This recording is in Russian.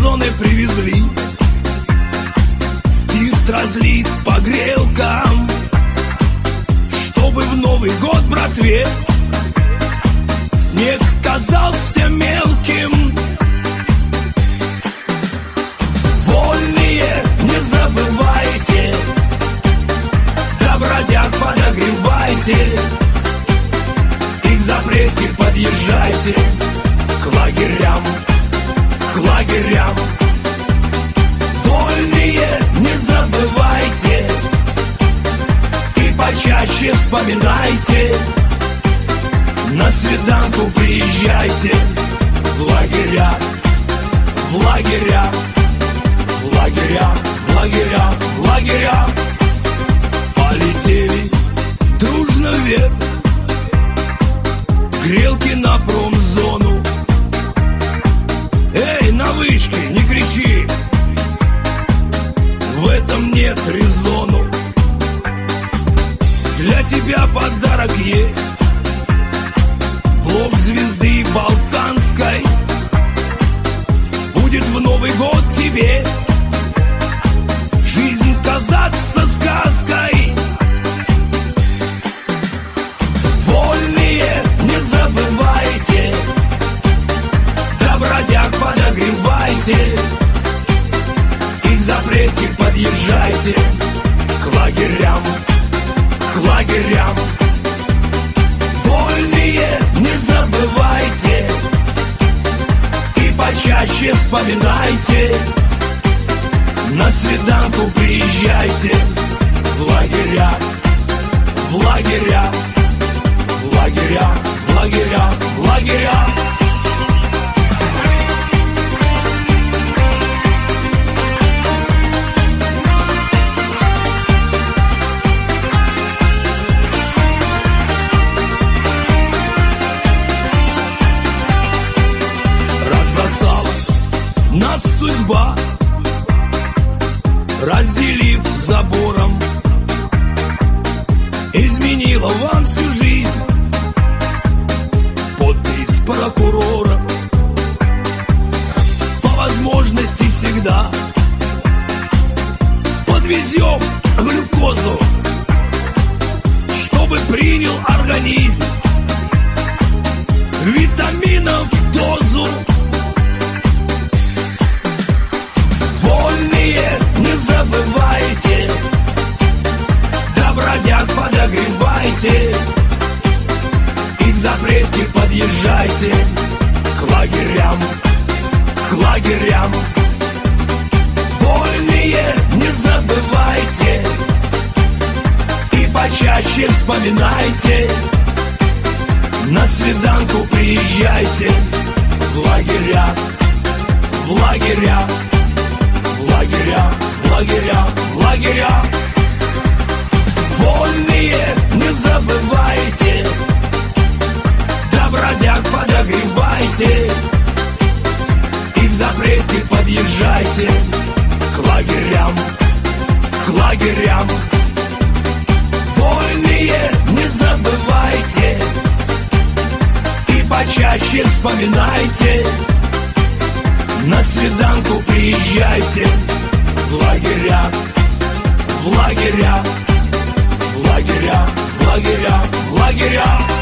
зоны привезли. Спирт разлит по грелкам, чтобы в Новый год, братве, снег казался мелким. Вольные, не забывайте, да бродяг подогревайте, и к запретке подъезжайте к лагерям, к лагерям. Вольные, не забывайте, и почаще вспоминайте, на свиданку приезжайте в лагеря, в лагеря, в лагеря, в лагеря, в лагеря. Полетели дружно вверх, грелки на промзону. Эй, на вышке, не кричи, в этом нет резону. Для тебя подарок есть, блок звезды Балканской. Будет в Новый год тебе жизнь казаться сказкой. Вольные, не забывайте, да бродяг подогревайте, и к запретке подъезжайте к лагерям, к лагерям. Вольные, не забывайте, и почаще вспоминайте, на свиданку приезжайте в лагеря, в лагеря, в лагеря, в лагеря, в лагеря. Разбросала нас судьба, разделив забором, изменила вам всю жизнь подпись прокурора. По возможности всегда подвезем глюкозу, чтобы принял организм витаминов дозу. Вольные, не забывайте, да бродяг подогревайте, и к запретке подъезжайте к лагерям, к лагерям. Вольные, не забывайте, и почаще вспоминайте, на свиданку приезжайте в лагеря, в лагеря, в лагеря, в лагеря, в лагеря. Вольные, не забывайте, да бродяг подогревайте, и к запретке подъезжайте к лагерям, к лагерям. Вольные, не забывайте, и почаще вспоминайте, на свиданку приезжайте в лагеря, в лагеря, в лагеря, в лагеря, в лагеря.